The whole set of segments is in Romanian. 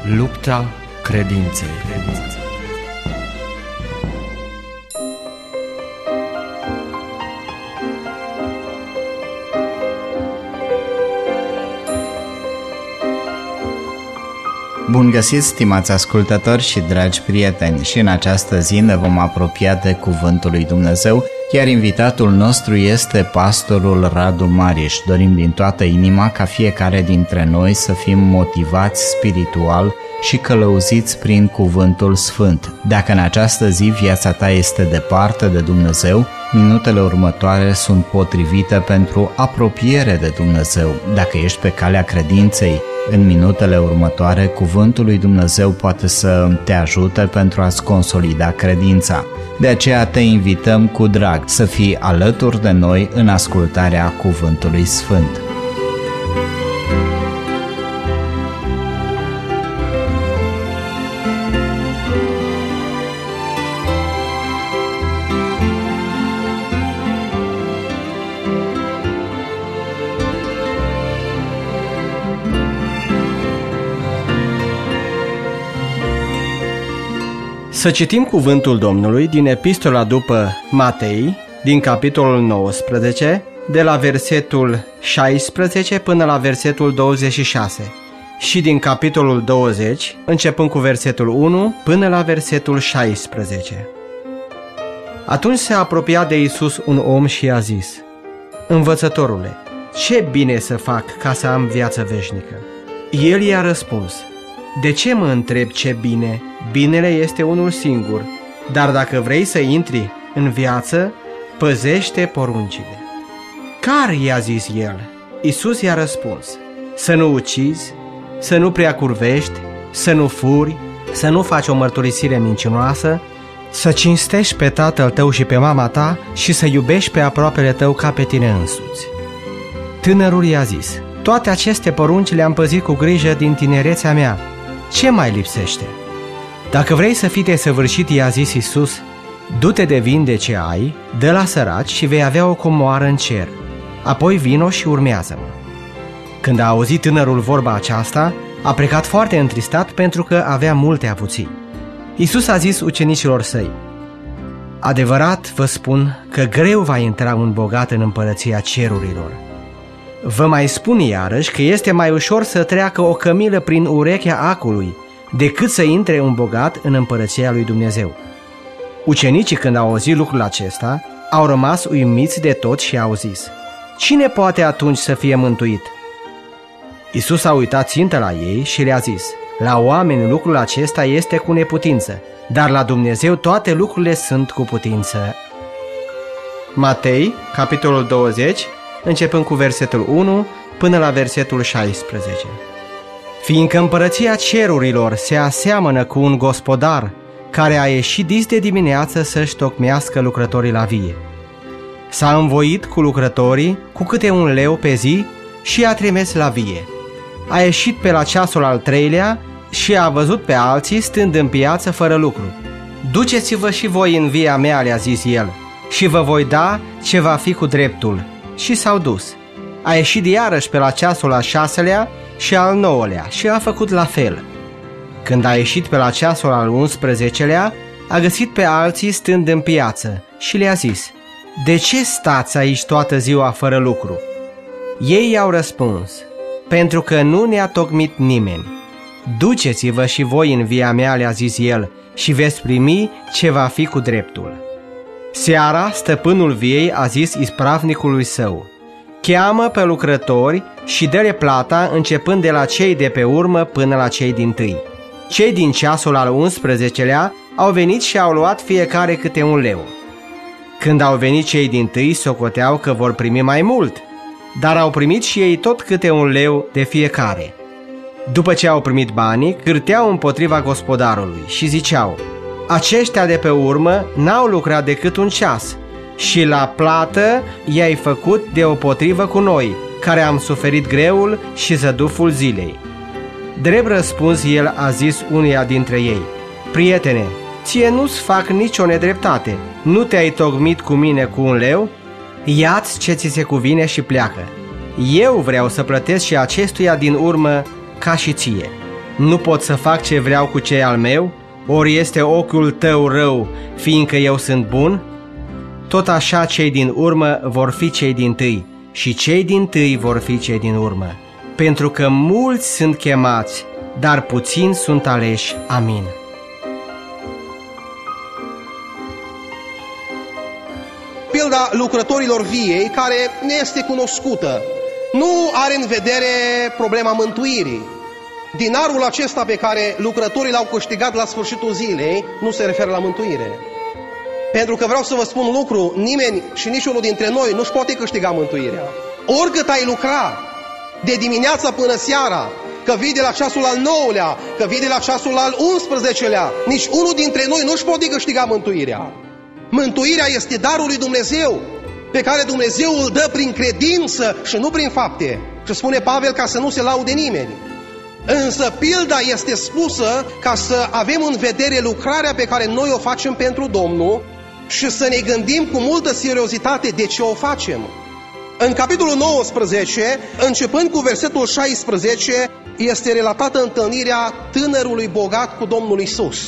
Lupta credinței. Bun găsit, stimați ascultători și dragi prieteni! Și în această zi ne vom apropia de Cuvântul lui Dumnezeu, iar invitatul nostru este pastorul Radu Mariș. Dorim din toată inima ca fiecare dintre noi să fim motivați spiritual și călăuziți prin Cuvântul Sfânt. Dacă în această zi viața ta este departe de Dumnezeu, minutele următoare sunt potrivite pentru apropiere de Dumnezeu. Dacă ești pe calea credinței, în minutele următoare, Cuvântul lui Dumnezeu poate să te ajute pentru a-ți consolida credința. De aceea te invităm cu drag să fii alături de noi în ascultarea Cuvântului Sfânt. Să citim cuvântul Domnului din Epistola după Matei, din capitolul 19, de la versetul 16 până la versetul 26 și din capitolul 20, începând cu versetul 1 până la versetul 16. Atunci se apropia de Iisus un om și i-a zis: Învățătorule, ce bine să fac ca să am viață veșnică? El i-a răspuns: De ce mă întreb ce bine? Binele este unul singur, dar dacă vrei să intri în viață, păzește poruncile. Care? I-a zis el. Iisus i-a răspuns: Să nu ucizi, să nu prea curvești, să nu furi, să nu faci o mărturisire mincinoasă, să cinstești pe tatăl tău și pe mama ta și să iubești pe aproapele tău ca pe tine însuți. Tânărul i-a zis: Toate aceste porunci le-am păzit cu grijă din tinerețea mea. Ce mai lipsește? Dacă vrei să fii desăvârșit, i-a zis Iisus, du-te de vin de ce ai, dă la săraci și vei avea o comoară în cer. Apoi vino și urmează-mă. Când a auzit tânărul vorba aceasta, a plecat foarte întristat pentru că avea multe avuții. Iisus a zis ucenicilor săi: Adevărat vă spun că greu va intra un bogat în împărăția cerurilor. Vă mai spun iarăși că este mai ușor să treacă o cămilă prin urechea acului decât să intre un bogat în împărăția lui Dumnezeu. Ucenicii, când au auzit lucrul acesta, au rămas uimiți de tot și au zis: Cine poate atunci să fie mântuit? Iisus a uitat țintă la ei și le-a zis: La oameni lucrul acesta este cu neputință, dar la Dumnezeu toate lucrurile sunt cu putință. Matei, capitolul 20, începând cu versetul 1 până la versetul 16. Fiindcă împărăția cerurilor se aseamănă cu un gospodar care a ieșit dis de dimineață să-și tocmească lucrătorii la vie. S-a învoit cu lucrătorii cu câte un leu pe zi și i-a trimis la vie. A ieșit pe la ceasul al treilea și a văzut pe alții stând în piață fără lucru. Duceți-vă și voi în via mea, le-a zis el, și vă voi da ce va fi cu dreptul. Și s-au dus. A ieșit iarăși pe la ceasul al șaselea și al 9-lea și a făcut la fel. Când a ieșit pe la ceasul al 11-lea, a găsit pe alții stând în piață și le-a zis: De ce stați aici toată ziua fără lucru? Ei i-au răspuns: Pentru că nu ne-a tocmit nimeni. Duceți-vă și voi în via mea, le-a zis el, și veți primi ce va fi cu dreptul. Seara, stăpânul viei a zis ispravnicului său: Cheamă pe lucrători și dă-le plata, începând de la cei de pe urmă până la cei dintâi. Cei din ceasul al 11-lea au venit și au luat fiecare câte un leu. Când au venit cei dintâi, socoteau că vor primi mai mult, dar au primit și ei tot câte un leu de fiecare. După ce au primit banii, cârteau împotriva gospodarului și ziceau: Aceștia de pe urmă n-au lucrat decât un ceas și la plată i-ai făcut deopotrivă cu noi, care am suferit greul și zăduful zilei. Drept răspuns, el a zis unuia dintre ei: Prietene, ție nu-ți fac nicio nedreptate. Nu te-ai tocmit cu mine cu un leu? Ia-ți ce ți se cuvine și pleacă. Eu vreau să plătesc și acestuia din urmă ca și ție. Nu pot să fac ce vreau cu cei al meu? Ori este ochiul tău rău, fiindcă eu sunt bun? Tot așa cei din urmă vor fi cei dintâi și cei dintâi vor fi cei din urmă. Pentru că mulți sunt chemați, dar puțini sunt aleși. Amin. Pilda lucrătorilor viei, care ne este cunoscută, nu are în vedere problema mântuirii. Dinarul acesta pe care lucrătorii l-au câștigat la sfârșitul zilei nu se referă la mântuire. Pentru că vreau să vă spun un lucru, nimeni și niciunul dintre noi nu-și poate câștiga mântuirea. Oricât ai lucra de dimineața până seara, că vii de la ceasul al 9-lea, că vii de la ceasul al 11-lea, nici unul dintre noi nu-și poate câștiga mântuirea. Mântuirea este darul lui Dumnezeu, pe care Dumnezeu îl dă prin credință și nu prin fapte. Și spune Pavel ca să nu se laude nimeni. Însă pilda este spusă ca să avem în vedere lucrarea pe care noi o facem pentru Domnul și să ne gândim cu multă seriozitate de ce o facem. În capitolul 19, începând cu versetul 16, este relatată întâlnirea tânărului bogat cu Domnul Iisus.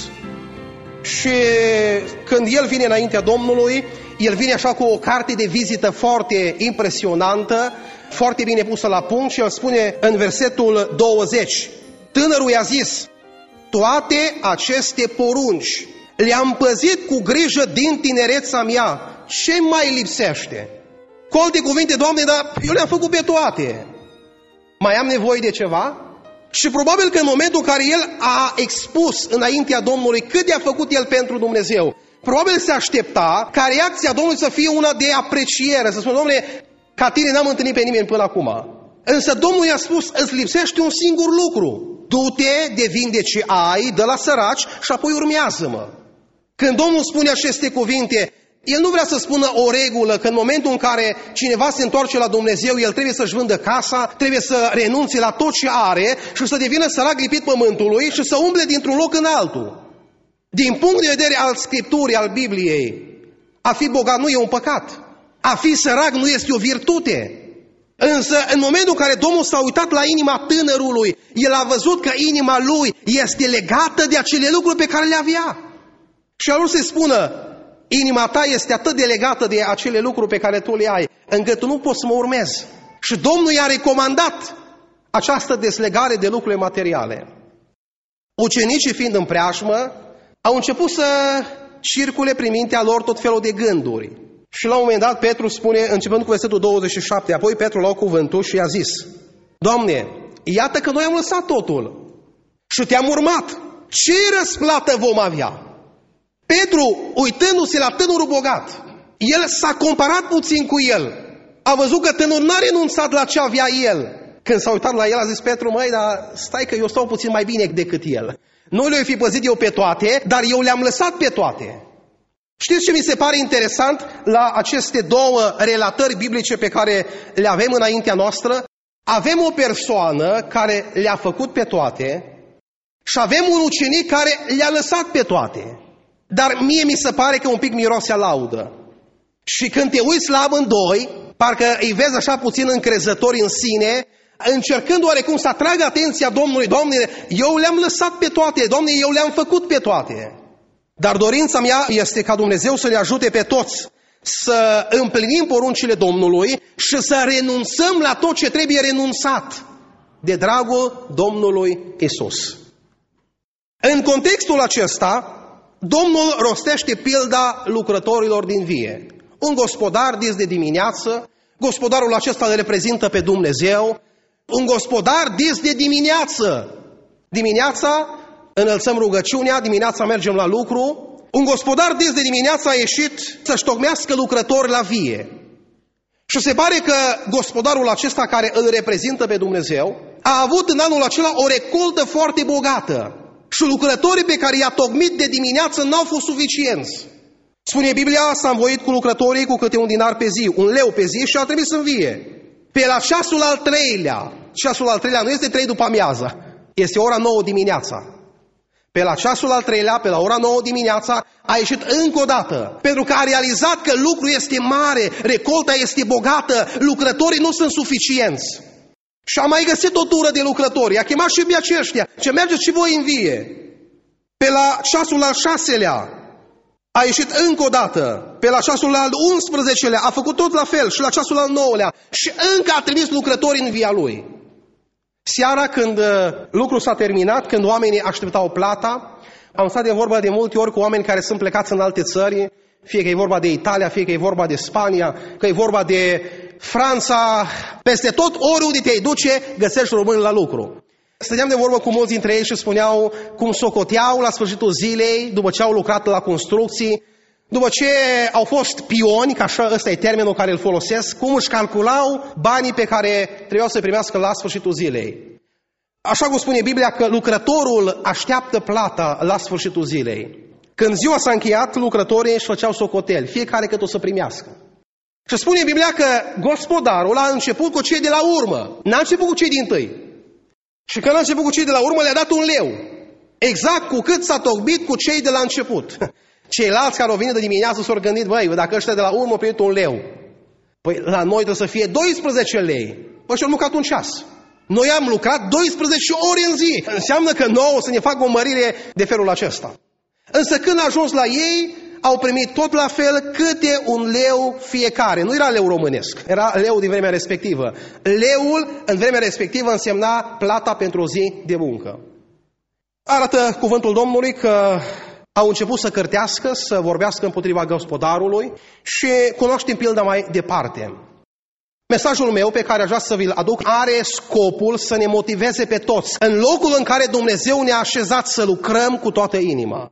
Și când el vine înaintea Domnului, el vine așa cu o carte de vizită foarte impresionantă, foarte bine pusă la punct și el spune în versetul 20, tânărul i-a zis, toate aceste porunci le-am păzit cu grijă din tinereța mea, ce mai lipsește? Cu alte cuvinte, Doamne, dar eu le-am făcut pe toate. Mai am nevoie de ceva? Și probabil că în momentul în care el a expus înaintea Domnului cât de-a făcut el pentru Dumnezeu, probabil se aștepta ca reacția Domnului să fie una de apreciere, să spună, Domnule, ca tine n-am întâlnit pe nimeni până acum. Însă Domnul i-a spus, îți lipsește un singur lucru. Du-te, devinde ce ai, dă la săraci și apoi urmează-mă. Când Domnul spune aceste cuvinte, El nu vrea să spună o regulă, că în momentul în care cineva se întoarce la Dumnezeu, el trebuie să-și vândă casa, trebuie să renunțe la tot ce are și să devină sărac lipit pământului și să umble dintr-un loc în altul. Din punct de vedere al Scripturii, al Bibliei, a fi bogat nu e un păcat. A fi sărac nu este o virtute. Însă, în momentul în care Domnul s-a uitat la inima tânărului, el a văzut că inima lui este legată de acele lucruri pe care le avea. Și a vrut să-i spună, inima ta este atât de legată de acele lucruri pe care tu le ai, încât tu nu poți să mă urmezi. Și Domnul i-a recomandat această deslegare de lucrurile materiale. Ucenicii, fiind în preajmă, au început să circule prin mintea lor tot felul de gânduri. Și la un moment dat Petru spune, începând cu versetul 27, apoi Petru lua cuvântul și i-a zis, Doamne, iată că noi am lăsat totul și te-am urmat. Ce răsplată vom avea? Petru, uitându-se la tânărul bogat, el s-a comparat puțin cu el. A văzut că tânărul n-a renunțat la ce avea el. Când s-a uitat la el, a zis Petru, măi, dar stai că eu stau puțin mai bine decât el. Nu le-o fi păzit eu pe toate, dar eu le-am lăsat pe toate. Știți ce mi se pare interesant la aceste două relatări biblice pe care le avem înaintea noastră? Avem o persoană care le-a făcut pe toate și avem un ucenic care le-a lăsat pe toate. Dar mie mi se pare că un pic miroase a laudă. Și când te uiți la amândoi, parcă îi vezi așa puțin încrezători în sine, încercând oarecum să atragă atenția Domnului, Doamne, eu le-am lăsat pe toate, Doamne, eu le-am făcut pe toate. Dar dorința mea este ca Dumnezeu să ne ajute pe toți să împlinim poruncile Domnului și să renunțăm la tot ce trebuie renunțat de dragul Domnului Iisus. În contextul acesta, Domnul rostește pilda lucrătorilor din vie. Un gospodar dis de dimineață, gospodarul acesta îl reprezintă pe Dumnezeu, un gospodar dis de dimineață. Dimineața înălțăm rugăciunea, dimineața mergem la lucru. Un gospodar dis de dimineață a ieșit să-și tocmească lucrători la vie. Și se pare că gospodarul acesta care îl reprezintă pe Dumnezeu a avut în anul acela o recoltă foarte bogată. Și lucrătorii pe care i-a tocmit de dimineață n-au fost suficienți. Spune Biblia, s-a învoit cu lucrătorii cu câte un dinar pe zi, un leu pe zi și a trebuit să învie. Pe la ceasul al treilea, ceasul al treilea nu este 3 după amiază, este ora 9 dimineața. Pe la ceasul al treilea, pe la ora 9 dimineața, a ieșit încă o dată, pentru că a realizat că lucrul este mare, recolta este bogată, lucrătorii nu sunt suficienți. Și a mai găsit o tură de lucrători. I-a chemat și pe aceștia. Ce mergeți și voi în vie. Pe la ceasul al 6-lea a ieșit încă o dată. Pe la ceasul al 11-lea a făcut tot la fel. Și la ceasul al 9-lea. Și încă a trimis lucrători în via lui. Seara, când lucrul s-a terminat, când oamenii așteptau plata, am stat de vorba de multe ori cu oameni care sunt plecați în alte țări, fie că e vorba de Italia, fie că e vorba de Spania, că e vorba de Franța, peste tot, oriunde te-ai duce, găsești români la lucru. Stăteam de vorbă cu mulți dintre ei și spuneau cum socoteau la sfârșitul zilei, după ce au lucrat la construcții, după ce au fost pioni, că așa ăsta e termenul care îl folosesc, cum își calculau banii pe care trebuiau să primească la sfârșitul zilei. Așa cum spune Biblia că lucrătorul așteaptă plata la sfârșitul zilei. Când ziua s-a încheiat, lucrătorii își făceau socoteli, fiecare cât o să primească. Și spune Biblia că gospodarul a început cu cei de la urmă, n-a început cu cei dintâi. Și când a început cu cei de la urmă, le-a dat un leu. Exact cu cât s-a tocmit cu cei de la început. Ceilalți care au venit de dimineață s-au gândit, băi, dacă ăștia de la urmă au primit un leu, păi la noi trebuie să fie 12 lei. Păi și-au lucrat un ceas. Noi am lucrat 12 ori în zi. Înseamnă că nouă o să ne facă o mărire de felul acesta. Însă când a ajuns la ei, au primit tot la fel câte un leu fiecare. Nu era leu românesc, era leu din vremea respectivă. Leul în vremea respectivă însemna plata pentru o zi de muncă. Arată cuvântul Domnului că au început să cârtească, să vorbească împotriva gospodarului și cunoaștem pilda mai departe. Mesajul meu pe care aș vrea să vi-l aduc are scopul să ne motiveze pe toți în locul în care Dumnezeu ne-a așezat să lucrăm cu toată inima.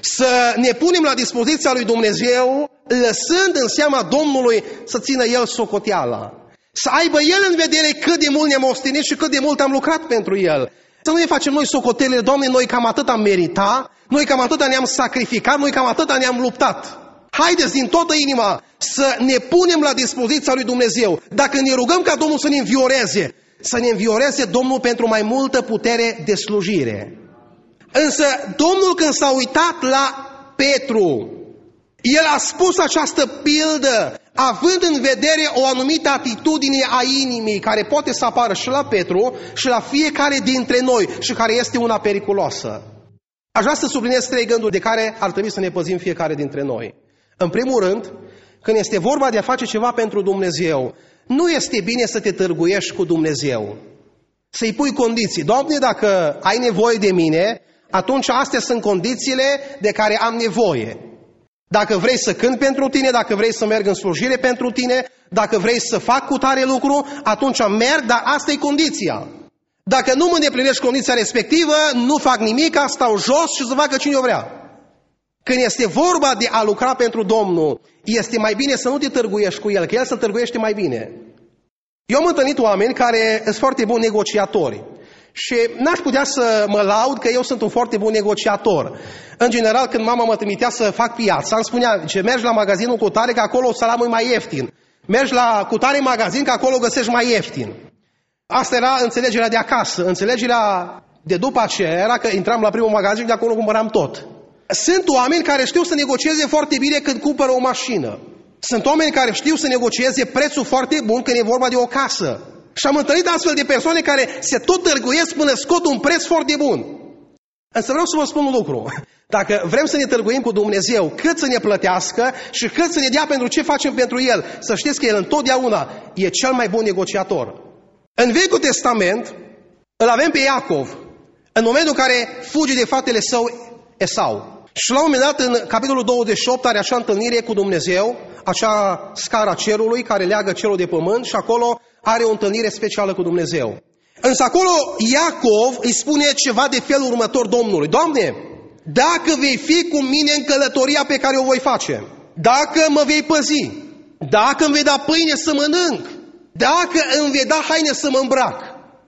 Să ne punem la dispoziția lui Dumnezeu, lăsând în seama Domnului să țină El socoteala. Să aibă El în vedere cât de mult ne-am ostenit și cât de mult am lucrat pentru El. Să nu ne facem noi socotelele, Doamne, noi cam atât am meritat, noi cam atât ne-am sacrificat, noi cam atât ne-am luptat. Haideți din toată inima să ne punem la dispoziția lui Dumnezeu. Dacă ne rugăm ca Domnul să ne învioreze, să ne învioreze Domnul pentru mai multă putere de slujire. Însă Domnul când s-a uitat la Petru, El a spus această pildă având în vedere o anumită atitudine a inimii care poate să apară și la Petru și la fiecare dintre noi și care este una periculoasă. Aș vrea să subliniez 3 gânduri de care ar trebui să ne păzim fiecare dintre noi. În primul rând, când este vorba de a face ceva pentru Dumnezeu, nu este bine să te târguiești cu Dumnezeu. Să-i pui condiții. Doamne, dacă ai nevoie de mine, atunci astea sunt condițiile de care am nevoie. Dacă vrei să cânt pentru tine, dacă vrei să merg în slujire pentru tine, dacă vrei să fac cu tare lucru, atunci merg, dar asta e condiția. Dacă nu mă îndeplinești condiția respectivă, nu fac nimic, stau jos și să facă cine o vrea. Când este vorba de a lucra pentru Domnul, este mai bine să nu te târguiești cu El, că El se târguiește mai bine. Eu am întâlnit oameni care sunt foarte buni negociatori. Și n-aș putea să mă laud că eu sunt un foarte bun negociator. În general, când mama mă trimitea să fac piața, îmi spunea, ce mergi la magazinul cu tare, că acolo salamul e mai ieftin. Mergi la cu tare magazin, că acolo găsești mai ieftin. Asta era înțelegerea de acasă. Înțelegerea de după aceea era că intram la primul magazin și de acolo cumpăram tot. Sunt oameni care știu să negocieze foarte bine când cumpără o mașină. Sunt oameni care știu să negocieze prețul foarte bun când e vorba de o casă. Și am întâlnit astfel de persoane care se tot târguiesc până scot un preț foarte bun. Însă vreau să vă spun un lucru. Dacă vrem să ne târguim cu Dumnezeu, cât să ne plătească și cât să ne dea pentru ce facem pentru El, să știți că El întotdeauna e cel mai bun negociator. În Vechiul Testament îl avem pe Iacov, în momentul în care fuge de fratele său Esau. Și la un moment dat, în capitolul 28, are acea întâlnire cu Dumnezeu, acea scara cerului care leagă cerul de pământ și acolo are o întâlnire specială cu Dumnezeu. Însă acolo Iacov îi spune ceva de felul următor Domnului. Doamne, dacă vei fi cu mine în călătoria pe care o voi face, dacă mă vei păzi, dacă îmi vei da pâine să mănânc, dacă îmi vei da haine să mă îmbrac.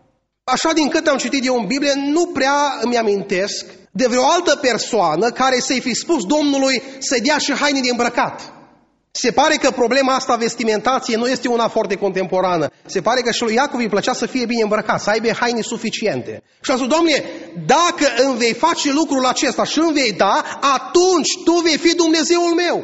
Așa din cât am citit eu în Biblie, nu prea îmi amintesc de vreo altă persoană care să-i fi spus Domnului să-i dea și haine de îmbrăcat. Se pare că problema asta vestimentație nu este una foarte contemporană. Se pare că și lui Iacov îi plăcea să fie bine îmbrăcat, să aibă haine suficiente. Și a zis, Doamne, dacă îmi vei face lucrul acesta și îmi vei da, atunci Tu vei fi Dumnezeul meu.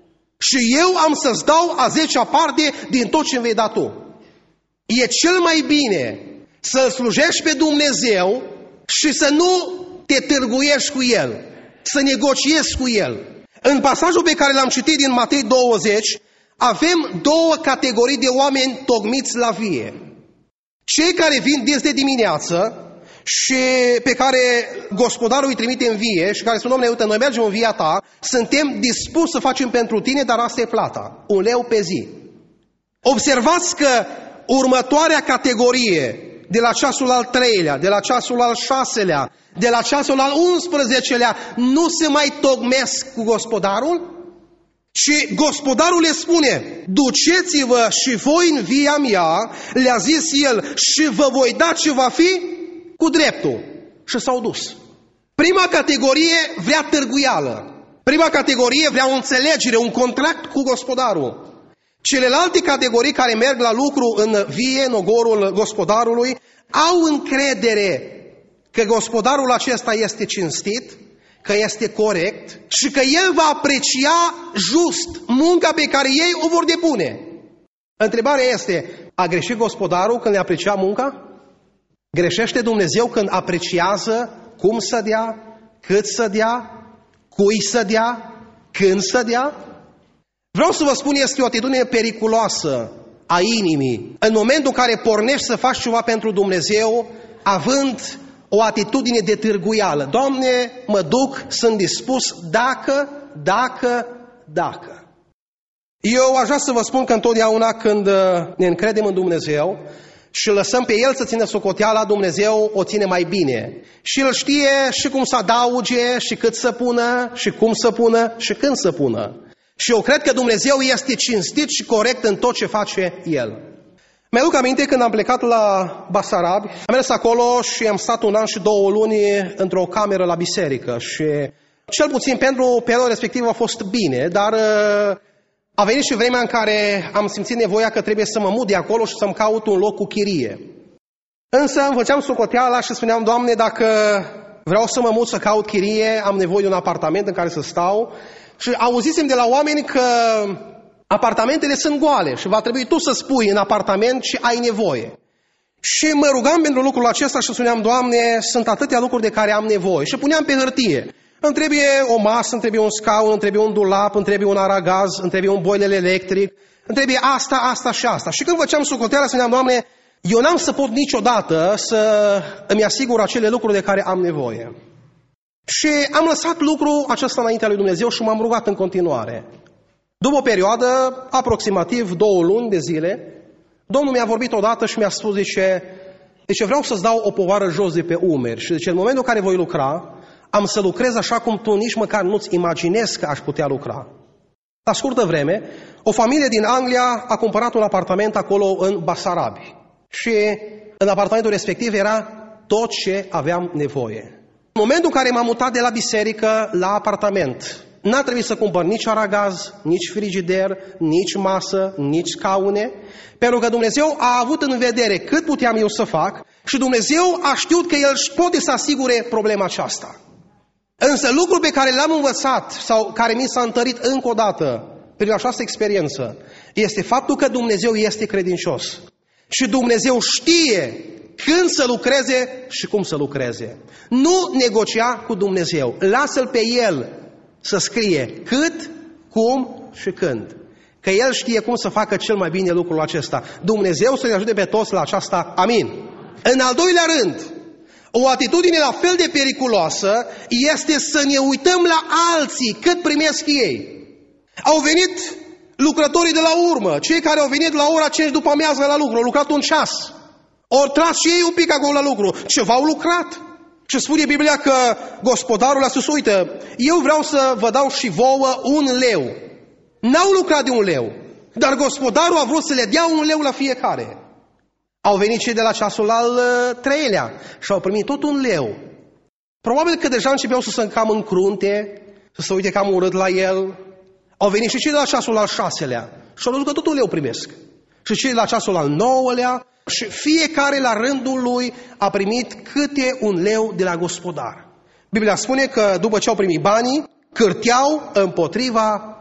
Și eu am să-ți dau a 10-a parte din tot ce îmi vei da Tu. E cel mai bine să-L slujești pe Dumnezeu și să nu te târguiești cu El, să negociezi cu El. În pasajul pe care l-am citit din Matei 20, avem două categorii de oameni tocmiți la vie. Cei care vin de dimineață și pe care gospodarul îi trimite în vie și care spun: Doamne, uite, noi mergem în via ta, suntem dispuși să facem pentru tine, dar asta e plata, 1 leu pe zi. Observați că următoarea categorie, de la ceasul al 3-lea, de la ceasul al 6-lea, de la ceasul al 11-lea, nu se mai tocmesc cu gospodarul, ci gospodarul le spune: duceți-vă și voi în via mea, le-a zis el, și vă voi da ce va fi cu dreptul. Și s-au dus. Prima categorie vrea târguială. Prima categorie vrea o înțelegere, un contract cu gospodarul. Celelalte categorii care merg la lucru în vie, în ogorul gospodarului, au încredere că gospodarul acesta este cinstit, că este corect și că el va aprecia just munca pe care ei o vor depune. Întrebarea este: a greșit gospodarul când le aprecia munca? Greșește Dumnezeu când apreciază cum să dea, cât să dea, cui să dea, când să dea? Vreau să vă spun, este o atitudine periculoasă a inimii. În momentul în care pornești să faci ceva pentru Dumnezeu, având o atitudine de târguială. Doamne, mă duc, sunt dispus dacă. Eu aș vrea să vă spun că întotdeauna când ne încredem în Dumnezeu și lăsăm pe El să țină socoteala, Dumnezeu o ține mai bine. Și El știe și cum să adauge, și cât să pună, și cum să pună, și când să pună. Și eu cred că Dumnezeu este cinstit și corect în tot ce face El. Mi-aduc aminte când am plecat la Basarabi, am mers acolo și am stat 1 an și 2 luni într-o cameră la biserică și cel puțin pentru perioada respectivă a fost bine, dar a venit și vremea în care am simțit nevoia că trebuie să mă mut de acolo și să-mi caut un loc cu chirie. Însă îmi făceam socoteala și spuneam: Doamne, dacă vreau să mă mut să caut chirie, am nevoie de un apartament în care să stau. Și auzisem de la oameni că apartamentele sunt goale și va trebui tu să spui în apartament și ai nevoie. Și mă rugam pentru lucrul acesta și spuneam: Doamne, sunt atâtea lucruri de care am nevoie. Și puneam pe hârtie: îmi trebuie o masă, îmi trebuie un scaun, îmi trebuie un dulap, îmi trebuie un aragaz, îmi trebuie un boiler electric, îmi trebuie asta și asta. Și când făceam socoteala, spuneam: Doamne, eu n-am să pot niciodată să îmi asigur acele lucruri de care am nevoie. Și am lăsat lucrul acesta înaintea lui Dumnezeu și m-am rugat în continuare. După o perioadă, aproximativ 2 luni de zile, Domnul mi-a vorbit odată și mi-a spus, zice, vreau să-ți dau o povară jos de pe umeri și în momentul în care voi lucra, am să lucrez așa cum tu nici măcar nu-ți imaginezi că aș putea lucra. La scurtă vreme, o familie din Anglia a cumpărat un apartament acolo în Basarabi și în apartamentul respectiv era tot ce aveam nevoie. În momentul în care m-am mutat de la biserică la apartament, n-a trebuit să cumpăr nici aragaz, nici frigider, nici masă, nici scaune, pentru că Dumnezeu a avut în vedere cât puteam eu să fac și Dumnezeu a știut că El poate să asigure problema aceasta. Însă lucrul pe care l-am învățat sau care mi s-a întărit încă o dată prin această experiență este faptul că Dumnezeu este credincios și Dumnezeu știe când să lucreze și cum să lucreze. Nu negocia cu Dumnezeu. Lasă-L pe El să scrie cât, cum și când. Că El știe cum să facă cel mai bine lucrul acesta. Dumnezeu să ne ajute pe toți la aceasta. Amin. În al doilea rând, o atitudine la fel de periculoasă este să ne uităm la alții cât primesc ei. Au venit lucrătorii de la urmă, cei care au venit la ora 5 după amiază la lucru, au lucrat 1 ceas. Au tras și ei un pic acolo la lucru. Ceva au lucrat. Și spune Biblia că gospodarul a spus, uite, eu vreau să vă dau și vouă 1 leu. N-au lucrat de 1 leu, dar gospodarul a vrut să le dea 1 leu la fiecare. Au venit cei de la ceasul al 3-lea și au primit tot 1 leu. Probabil că deja începeau să se cam încrunte, să se uite cam urât la el. Au venit și cei de la ceasul al 6-lea și au văzut că tot 1 leu primesc. Și cei de la ceasul al 9-lea și fiecare la rândul lui a primit câte 1 leu de la gospodar. Biblia spune că după ce au primit banii, cârteau împotriva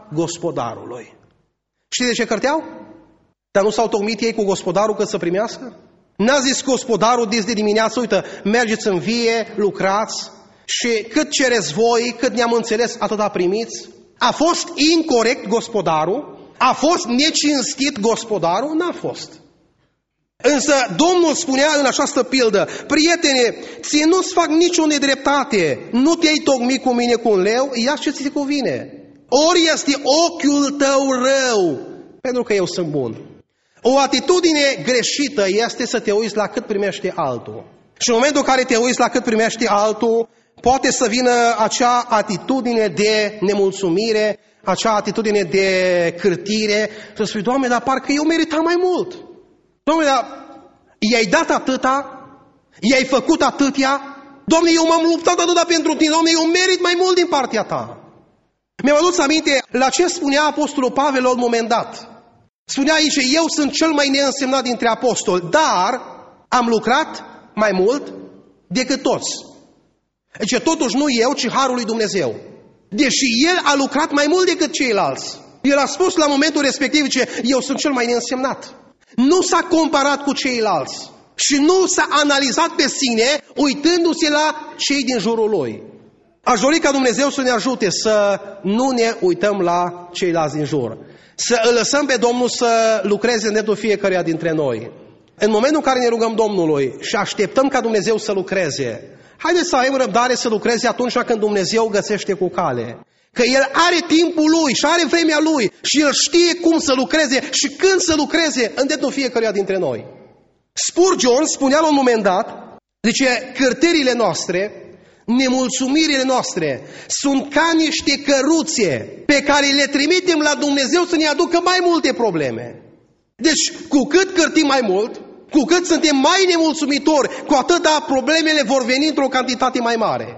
gospodarului. Știți de ce cârteau? Dar nu s-au tocmit ei cu gospodarul cât să primească? N-a zis gospodarul de dimineață, uite, mergeți în vie, lucrați și cât cereți voi, cât ne-am înțeles, atâta primiți. A fost incorect gospodarul? A fost necinstit gospodarul? N-a fost. Însă Domnul spunea în această pildă, prietene, ție nu-ți fac nicio nedreptate, nu te-ai tocmit cu mine cu un leu, ia ce ți se cuvine. Ori este ochiul tău rău, pentru că eu sunt bun. O atitudine greșită este să te uiți la cât primește altul. Și în momentul în care te uiți la cât primește altul, poate să vină acea atitudine de nemulțumire, acea atitudine de cârtire, să spui, Doamne, dar parcă eu meritam mai mult. Doamne, dar i-ai dat atâta, i-ai făcut atâtea, Doamne, eu m-am luptat atâta pentru tine, Doamne, eu merit mai mult din partea ta. Mi-am adus aminte la ce spunea Apostolul Pavel la un moment dat. Spunea aici, eu sunt cel mai neînsemnat dintre apostoli, dar am lucrat mai mult decât toți. Deci totuși nu eu, ci Harul lui Dumnezeu. Deși el a lucrat mai mult decât ceilalți. El a spus la momentul respectiv, zice, eu sunt cel mai neînsemnat. Nu s-a comparat cu ceilalți și nu s-a analizat pe sine uitându-se la cei din jurul lui. Aș dori ca Dumnezeu să ne ajute să nu ne uităm la ceilalți din jur. Să îl lăsăm pe Domnul să lucreze în dreptul fiecăruia dintre noi. În momentul în care ne rugăm Domnului și așteptăm ca Dumnezeu să lucreze, haideți să avem răbdare să lucreze atunci când Dumnezeu găsește cu cale. Că El are timpul Lui și are vremea Lui și El știe cum să lucreze și când să lucreze în dreptul fiecăruia dintre noi. Spurgeon spunea la un moment dat, zice, cârterile noastre, nemulțumirile noastre sunt ca niște căruțe pe care le trimitem la Dumnezeu să ne aducă mai multe probleme. Deci, cu cât cârtim mai mult, cu cât suntem mai nemulțumitori, cu atâta problemele vor veni într-o cantitate mai mare.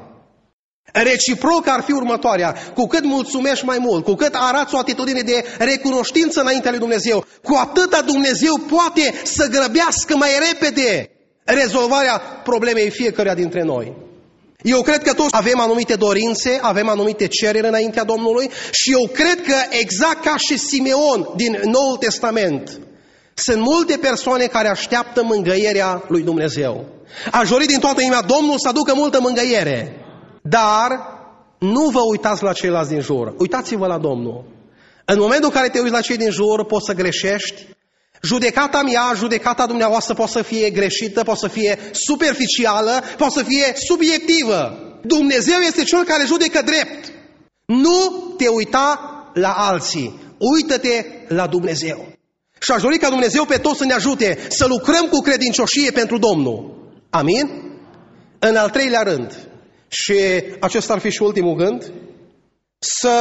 Reciproc ar fi următoarea, cu cât mulțumești mai mult, cu cât arăți o atitudine de recunoștință înaintea lui Dumnezeu, cu atâta Dumnezeu poate să grăbească mai repede rezolvarea problemei fiecăruia dintre noi. Eu cred că toți avem anumite dorințe, avem anumite cereri înaintea Domnului și eu cred că exact ca și Simeon din Noul Testament, sunt multe persoane care așteaptă mângâierea lui Dumnezeu. Aș dori din toată inima Domnul să aducă multă mângâiere, dar nu vă uitați la ceilalți din jur, uitați-vă la Domnul. În momentul în care te uiți la cei din jur, poți să greșești. Judecata mea, judecata dumneavoastră poate să fie greșită, poate să fie superficială, poate să fie subiectivă. Dumnezeu este Cel care judecă drept. Nu te uita la alții, uită-te la Dumnezeu. Și aș dori ca Dumnezeu pe toți să ne ajute să lucrăm cu credincioșie pentru Domnul. Amin? În al treilea rând, și acesta ar fi și ultimul gând, să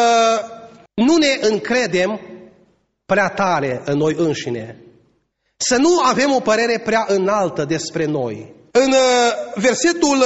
nu ne încredem prea tare în noi înșine. Să nu avem o părere prea înaltă despre noi. În versetul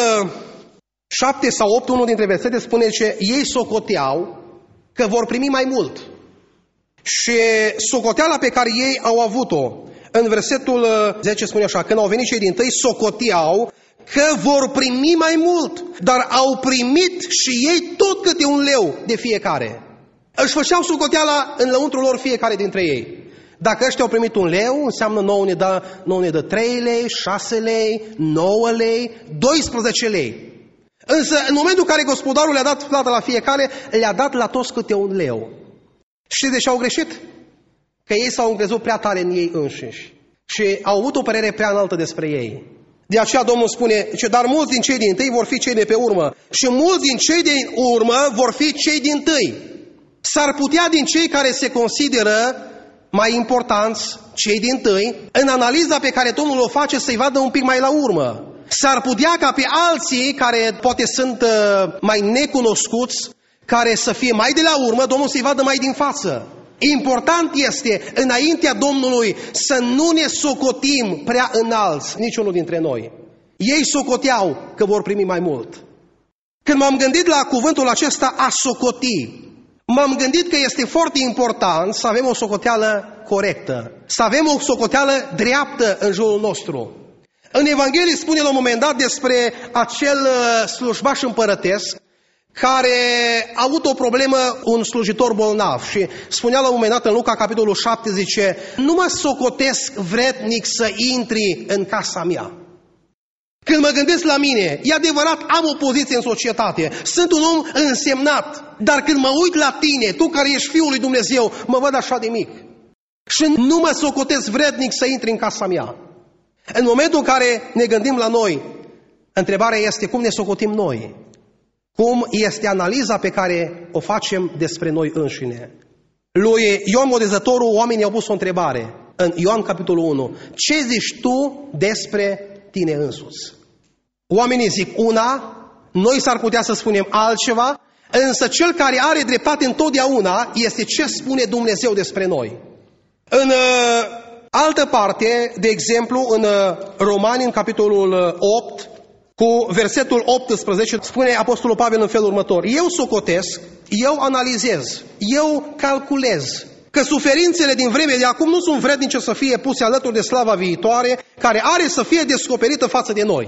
7 sau 8, unul dintre versete spune că ei socoteau că vor primi mai mult. Și socoteala pe care ei au avut-o, în versetul 10 spune așa, când au venit cei dintâi, socoteau că vor primi mai mult, dar au primit și ei tot câte un leu de fiecare. Își făceau socoteala în lăuntrul lor fiecare dintre ei. Dacă ăștia au primit un leu, înseamnă 9 ne dă 3 lei, 6 lei, 9 lei, 12 lei. Însă în momentul în care gospodarul le-a dat plată la fiecare, le-a dat la toți câte un leu. Și de ce au greșit? Că ei s-au încrezut prea tare în ei înșiși și au avut o părere prea înaltă despre ei. De aceea Domnul spune, dar mulți din cei dintâi vor fi cei de pe urmă și mulți din cei din urmă vor fi cei dintâi. S-ar putea din cei care se consideră mai importanți, cei dintâi, în analiza pe care Domnul o face să-i vadă un pic mai la urmă. S-ar putea ca pe alții care poate sunt mai necunoscuți, care să fie mai de la urmă, Domnul să-i vadă mai din față. Important este, înaintea Domnului, să nu ne socotim prea înalți, niciunul dintre noi. Ei socoteau că vor primi mai mult. Când m-am gândit la cuvântul acesta, a socoti, m-am gândit că este foarte important să avem o socoteală corectă, să avem o socoteală dreaptă în jurul nostru. În Evanghelie spune la un moment dat despre acel slujbaș împărătesc care a avut o problemă, un slujitor bolnav, și spunea la un moment dat în Luca, capitolul 7, zice: nu mă socotesc vrednic să intri în casa mea. Când mă gândesc la mine, e adevărat, am o poziție în societate, sunt un om însemnat, dar când mă uit la tine, tu care ești Fiul lui Dumnezeu, mă văd așa de mic. Și nu mă socotesc vrednic să intri în casa mea. În momentul în care ne gândim la noi, întrebarea este cum ne socotim noi. Cum este analiza pe care o facem despre noi înșine. Lui Ioan Botezătorul, oamenii au pus o întrebare în Ioan capitolul 1. Ce zici tu despre tine însuți? Oamenii zic una, noi s-ar putea să spunem altceva, însă cel care are dreptate întotdeauna este ce spune Dumnezeu despre noi. În altă parte, de exemplu, în Romani, în capitolul 8, cu versetul 18, spune Apostolul Pavel în felul următor: eu socotesc, eu analizez, eu calculez că suferințele din vremea de acum nu sunt vrednice să fie puse alături de slava viitoare, care are să fie descoperită față de noi.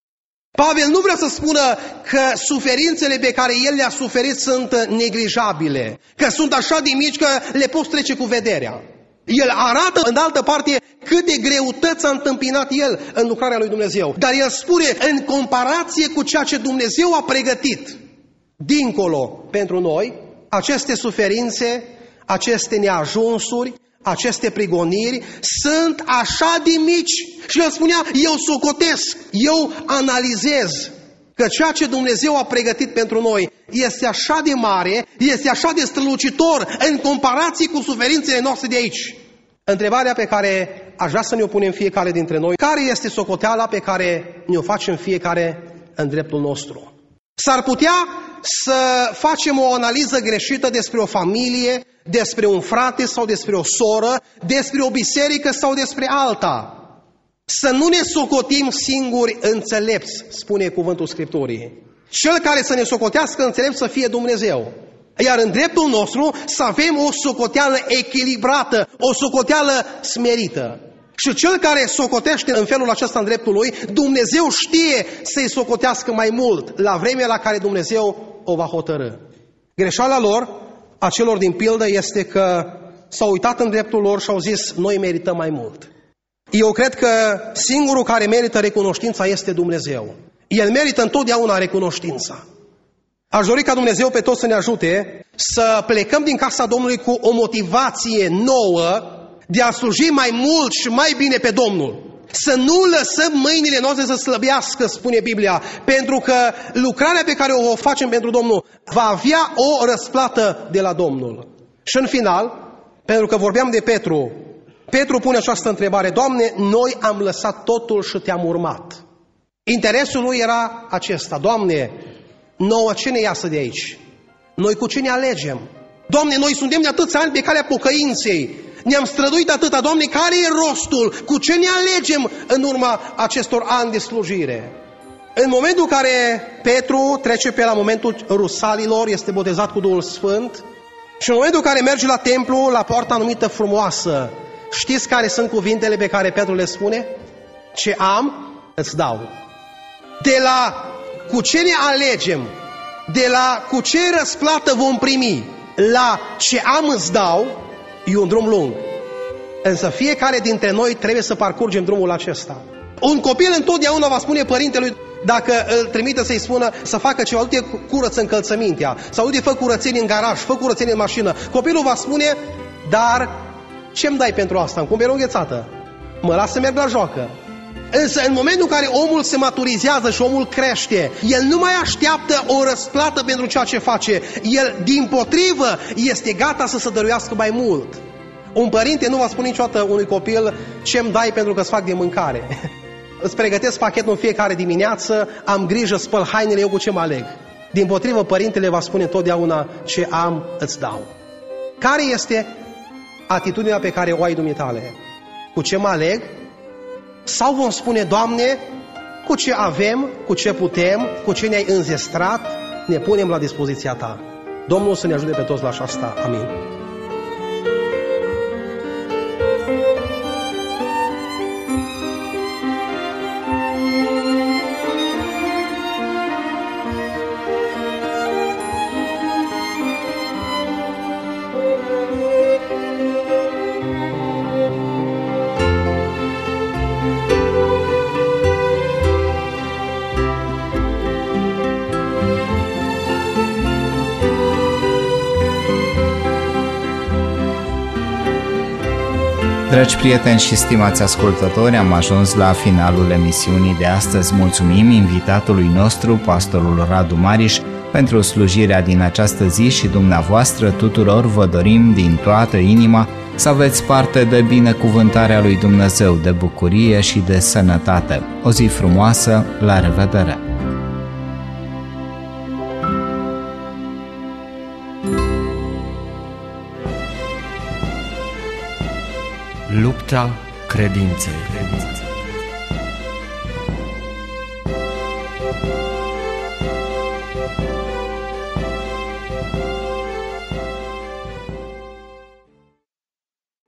Pavel nu vrea să spună că suferințele pe care el le-a suferit sunt neglijabile, că sunt așa de mici că le poți trece cu vederea. El arată, în altă parte, cât de greutăți a întâmpinat el în lucrarea lui Dumnezeu. Dar el spune, în comparație cu ceea ce Dumnezeu a pregătit dincolo pentru noi, aceste suferințe, aceste neajunsuri, aceste prigoniri sunt așa de mici. Și el spunea, eu socotesc, eu analizez că ceea ce Dumnezeu a pregătit pentru noi este așa de mare, este așa de strălucitor în comparație cu suferințele noastre de aici. Întrebarea pe care aș vrea să ne o punem fiecare dintre noi: care este socoteala pe care ne o facem fiecare în dreptul nostru? S-ar putea să facem o analiză greșită despre o familie, despre un frate sau despre o soră, despre o biserică sau despre alta. Să nu ne socotim singuri înțelepți, spune cuvântul Scripturii. Cel care să ne socotească înțelept să fie Dumnezeu. Iar în dreptul nostru să avem o socoteală echilibrată, o socoteală smerită. Și cel care socotește în felul acesta în dreptul lui, Dumnezeu știe să-i socotească mai mult la vremea la care Dumnezeu o va hotărâ. Greșeala lor, a celor din pildă, este că s-au uitat în dreptul lor și au zis, noi merităm mai mult. Eu cred că singurul care merită recunoștința este Dumnezeu. El merită întotdeauna recunoștința. Aș dori ca Dumnezeu pe toți să ne ajute să plecăm din casa Domnului cu o motivație nouă de a sluji mai mult și mai bine pe Domnul. Să nu lăsăm mâinile noastre să slăbească, spune Biblia, pentru că lucrarea pe care o facem pentru Domnul va avea o răsplată de la Domnul. Și în final, pentru că vorbeam de Petru, Petru pune această întrebare: Doamne, noi am lăsat totul și te-am urmat. Interesul lui era acesta: Doamne, nouă ce ne iasă de aici? Noi cu ce ne alegem? Doamne, noi suntem de atâția ani pe calea pocăinței, ne-am străduit atâta, Doamne, care e rostul? Cu ce ne alegem în urma acestor ani de slujire? În momentul în care Petru trece pe la momentul rusalilor, este botezat cu Duhul Sfânt, și în momentul în care merge la templu, la poarta numită Frumoasă, știți care sunt cuvintele pe care Petru le spune? Ce am, îți dau. De la cu ce ne alegem, de la cu ce răsplată vom primi, la ce am îți dau, e un drum lung. Însă fiecare dintre noi trebuie să parcurgem drumul acesta. Un copil întotdeauna va spune părintelui, dacă îl trimite să-i spună să facă ceva, du-te curăță încălțămintea, sau du-te fă curățenie în garaj, fă curățenie în mașină. Copilul va spune, dar ce-mi dai pentru asta? Îmi cumperi o înghețată, mă las să merg la joacă. Însă în momentul în care omul se maturizează și omul crește, el nu mai așteaptă o răsplată pentru ceea ce face. El, dimpotrivă, este gata să se dăruiască mai mult. Un părinte nu va spune niciodată unui copil, ce-mi dai pentru că îți fac de mâncare. Îți pregătesc pachetul în fiecare dimineață, am grijă, spăl hainele, eu cu ce mă aleg. Dimpotrivă, părintele va spune întotdeauna, ce am, îți dau. Care este atitudinea pe care o ai dumitale? Cu ce mă aleg? Sau vom spune, Doamne, cu ce avem, cu ce putem, cu ce ne-ai înzestrat, ne punem la dispoziția Ta. Domnul să ne ajute pe toți la aceasta. Amin. Dragi prieteni și stimați ascultători, am ajuns la finalul emisiunii de astăzi. Mulțumim invitatului nostru, pastorul Radu Mariș, pentru slujirea din această zi și dumneavoastră tuturor vă dorim din toată inima să aveți parte de binecuvântarea lui Dumnezeu, de bucurie și de sănătate. O zi frumoasă, la revedere! Lupta credinței.